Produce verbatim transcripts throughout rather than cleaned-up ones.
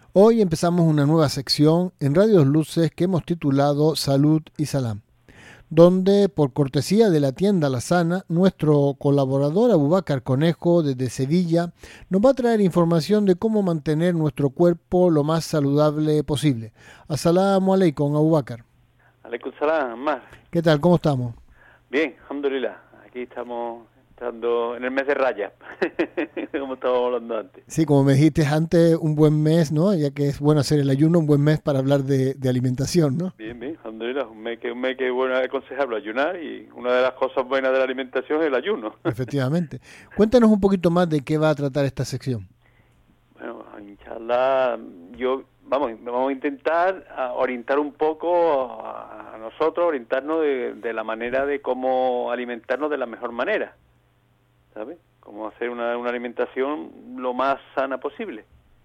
Hoy empezamos una nueva sección en Radio Luces que hemos titulado Salud y Salam, donde por cortesía de la tienda La Sana, nuestro colaborador Abubakar Conejo desde Sevilla nos va a traer información de cómo mantener nuestro cuerpo lo más saludable posible. As-salamu alaykum, Abubakar. Alaykum salam, más. ¿Qué tal? ¿Cómo estamos? Bien, alhamdulillah. Aquí estamos entrando en el mes de Rajab, como estábamos hablando antes. Sí, como me dijiste antes, un buen mes, ¿no? Ya que es bueno hacer el ayuno, un buen mes para hablar de, de alimentación, ¿no? Bien, bien, alhamdulillah. Un mes que, un mes que es bueno aconsejable ayunar, y una de las cosas buenas de la alimentación es el ayuno. Efectivamente. Cuéntanos un poquito más de qué va a tratar esta sección. Bueno, inshallah, yo, vamos, vamos a intentar a orientar un poco a, a nosotros, orientarnos de, de la manera de cómo alimentarnos de la mejor manera, ¿sabes? Cómo hacer una, una alimentación lo más sana posible,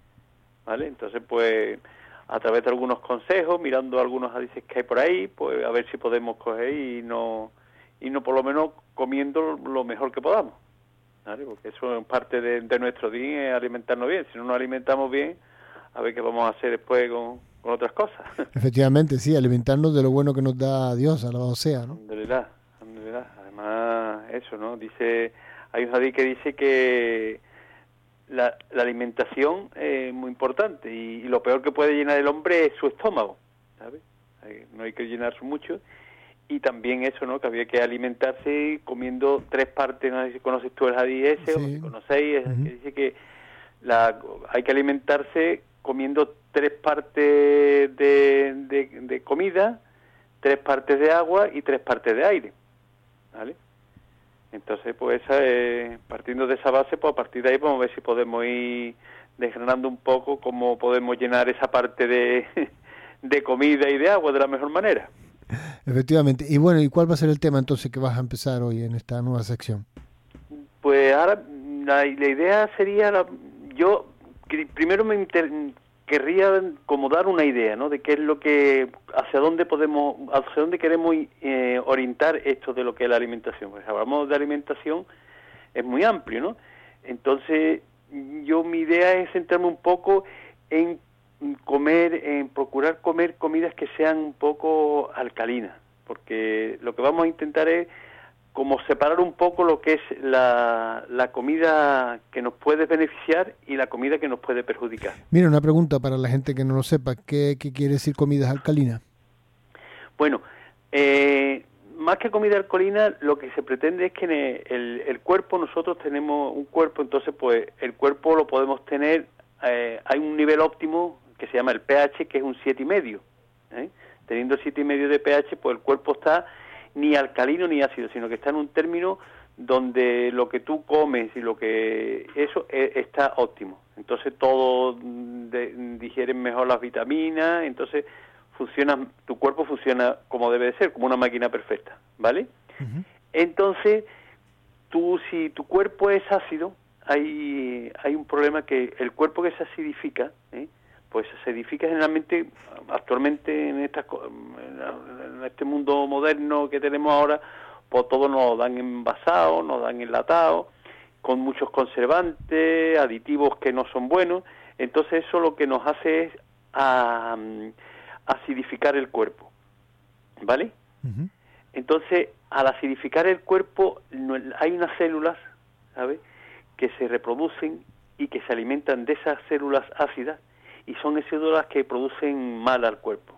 ¿vale? Entonces, pues, a través de algunos consejos, mirando algunos hadices que hay por ahí, pues, a ver si podemos coger y no, y no por lo menos comiendo lo mejor que podamos, ¿vale? Porque eso es parte de, de nuestro día, es alimentarnos bien. Si no nos alimentamos bien, a ver qué vamos a hacer después con, con otras cosas. Efectivamente, sí, alimentarnos de lo bueno que nos da Dios, alabado sea, ¿no? Alhamdulillah, alhamdulillah. Además, eso, ¿no? Dice, hay un hadith que dice que la, la alimentación es muy importante, y, y lo peor que puede llenar el hombre es su estómago, ¿sabes? No hay que llenarse mucho. Y también eso, ¿no? Que había que alimentarse comiendo tres partes. No sé si conoces tú el hadith ese, sí. O si conocéis, es uh-huh. que dice que la, hay que alimentarse comiendo tres partes de, de, de comida, tres partes de agua y tres partes de aire, ¿vale? Entonces, pues esa, eh, partiendo de esa base, pues a partir de ahí vamos a ver si podemos ir desgranando un poco cómo podemos llenar esa parte de, de comida y de agua de la mejor manera. Efectivamente. Y bueno, ¿y cuál va a ser el tema entonces que vas a empezar hoy en esta nueva sección? Pues ahora la, la idea sería, la, yo primero me inter, querría como dar una idea, ¿no? De qué es lo que, hacia dónde podemos, hacia dónde queremos eh, orientar esto de lo que es la alimentación. Pues hablamos de alimentación, es muy amplio, ¿no? Entonces, yo mi idea es centrarme un poco en comer, en procurar comer comidas que sean un poco alcalinas, porque lo que vamos a intentar es como separar un poco lo que es la, la comida que nos puede beneficiar y la comida que nos puede perjudicar. Mira, una pregunta para la gente que no lo sepa, ¿qué, qué quiere decir comidas alcalinas? Bueno, eh, más que comida alcalina, lo que se pretende es que en el, el cuerpo, nosotros tenemos un cuerpo, entonces pues el cuerpo lo podemos tener, eh, hay un nivel óptimo que se llama el pH, que es un siete y medio, ¿eh? Teniendo siete y medio de pH, pues el cuerpo está ni alcalino ni ácido, sino que está en un término donde lo que tú comes y lo que eso es, está óptimo. Entonces todo de, digieren mejor las vitaminas, entonces funciona, tu cuerpo funciona como debe de ser, como una máquina perfecta, ¿vale? Uh-huh. Entonces, tú, si tu cuerpo es ácido, hay, hay un problema, que el cuerpo que se acidifica, ¿eh? pues se acidifica generalmente, actualmente en, estas, en este mundo moderno que tenemos ahora, pues todo nos dan envasado, nos dan enlatado, con muchos conservantes, aditivos que no son buenos. Entonces eso lo que nos hace es a, acidificar el cuerpo, ¿vale? Uh-huh. Entonces, al acidificar el cuerpo, hay unas células, ¿sabes?, que se reproducen y que se alimentan de esas células ácidas, y son esas células que producen mal al cuerpo.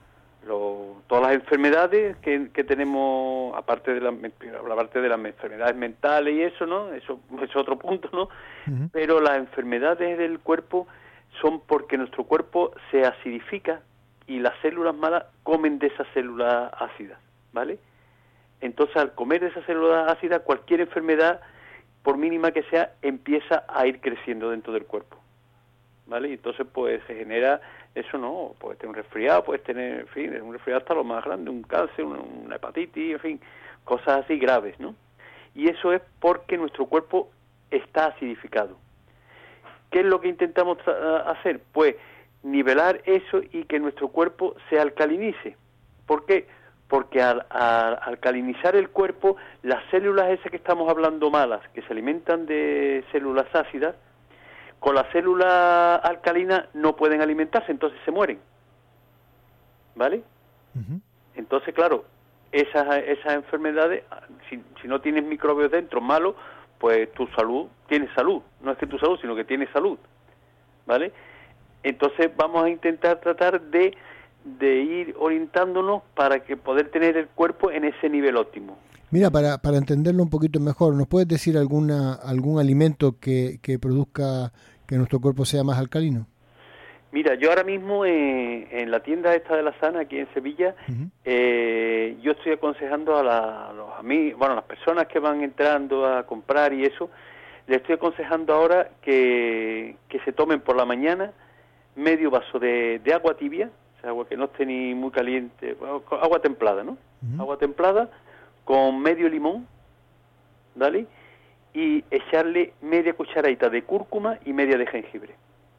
Lo, todas las enfermedades que, que tenemos, aparte de la, la parte de las enfermedades mentales y eso, ¿no? Eso es otro punto, ¿no? Uh-huh. Pero las enfermedades del cuerpo son porque nuestro cuerpo se acidifica y las células malas comen de esas células ácidas, ¿vale? Entonces, al comer de esas células ácidas, cualquier enfermedad, por mínima que sea, empieza a ir creciendo dentro del cuerpo, ¿vale? Y entonces, pues, se genera eso, ¿no? Puedes tener un resfriado, puedes tener, en fin, un resfriado hasta lo más grande, un cáncer, una, una hepatitis, en fin, cosas así graves, ¿no? Y eso es porque nuestro cuerpo está acidificado. ¿Qué es lo que intentamos hacer? Pues nivelar eso y que nuestro cuerpo se alcalinice. ¿Por qué? Porque al, al alcalinizar el cuerpo, las células esas que estamos hablando malas, que se alimentan de células ácidas, con la célula alcalina no pueden alimentarse, entonces se mueren, ¿vale? Uh-huh. Entonces, claro, esas, esas enfermedades, si, si no tienes microbios dentro malos, pues tu salud, tienes salud, no es que tu salud, sino que tienes salud, ¿vale? Entonces vamos a intentar tratar de, de ir orientándonos para que poder tener el cuerpo en ese nivel óptimo. Mira, para, para entenderlo un poquito mejor, ¿nos puedes decir alguna algún alimento que, que produzca que nuestro cuerpo sea más alcalino? Mira, yo ahora mismo en, en la tienda esta de la Sana, aquí en Sevilla, uh-huh. eh, yo estoy aconsejando a, la, a los amigos, bueno, a las personas que van entrando a comprar y eso, les estoy aconsejando ahora que, que se tomen por la mañana medio vaso de, de agua tibia, o sea, agua que no esté ni muy caliente, bueno, agua templada, ¿no? Uh-huh. Agua templada con medio limón, ¿vale? Y echarle media cucharadita de cúrcuma y media de jengibre.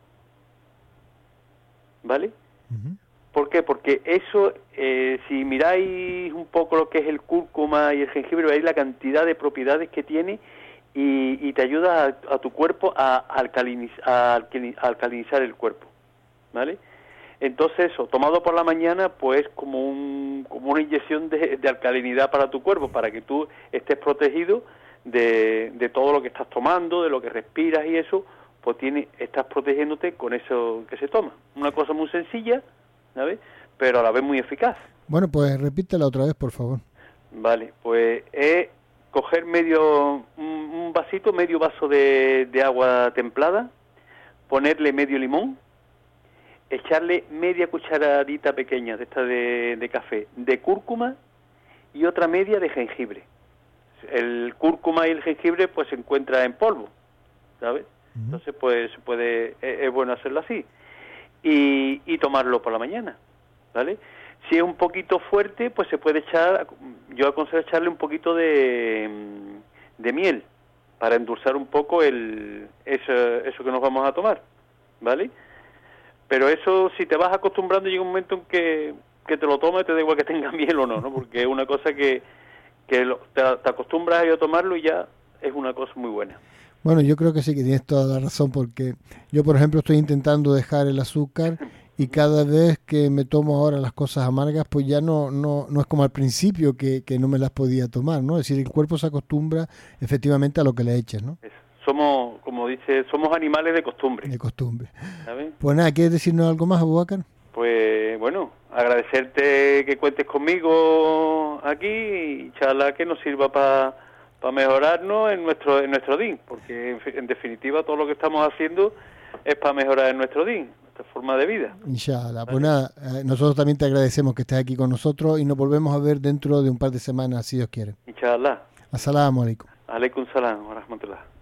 ¿Vale? Uh-huh. ¿Por qué? Porque eso, eh, si miráis un poco lo que es el cúrcuma y el jengibre, veréis la cantidad de propiedades que tiene y, y te ayuda a, a tu cuerpo a, alcaliniz, a, alquini, a alcalinizar el cuerpo, ¿vale? Entonces eso, tomado por la mañana, pues como un como una inyección de, de alcalinidad para tu cuerpo, para que tú estés protegido de, de todo lo que estás tomando, de lo que respiras y eso, pues tiene, estás protegiéndote con eso que se toma. Una cosa muy sencilla, ¿sabes? Pero a la vez muy eficaz. Bueno, pues repítela otra vez, por favor. Vale, pues es coger medio, un, un vasito, medio vaso de, de agua templada, ponerle medio limón, echarle media cucharadita pequeña de esta de, de café, de cúrcuma y otra media de jengibre. El cúrcuma y el jengibre pues se encuentra en polvo, ¿sabes? Entonces, pues se puede, es, es bueno hacerlo así y, y tomarlo por la mañana, ¿vale? Si es un poquito fuerte, pues se puede echar, yo aconsejo echarle un poquito de, de miel para endulzar un poco el eso, eso que nos vamos a tomar, ¿vale? Pero eso, si te vas acostumbrando, llega un momento en que, que te lo tomas y te da igual que tenga miel o no, ¿no? Porque es una cosa que, que lo, te, te acostumbras a tomarlo y ya es una cosa muy buena. Bueno, yo creo que sí que tienes toda la razón, porque yo, por ejemplo, estoy intentando dejar el azúcar y cada vez que me tomo ahora las cosas amargas, pues ya no no no es como al principio que, que no me las podía tomar, ¿no? Es decir, el cuerpo se acostumbra efectivamente a lo que le eches, ¿no? Somos, como dice, somos animales de costumbre. De costumbre. ¿Sabes? Pues nada, ¿quieres decirnos algo más, Abubakar? Pues bueno, agradecerte que cuentes conmigo aquí y charla que nos sirva para para mejorarnos en nuestro en nuestro D I N, porque en, en definitiva todo lo que estamos haciendo es para mejorar en nuestro D I N, nuestra forma de vida. Inshallah. Pues nada, eh, nosotros también te agradecemos que estés aquí con nosotros y nos volvemos a ver dentro de un par de semanas, si Dios quiere. Inshallah. Assalamu alaikum. Alaikum salam wa rahmatullah.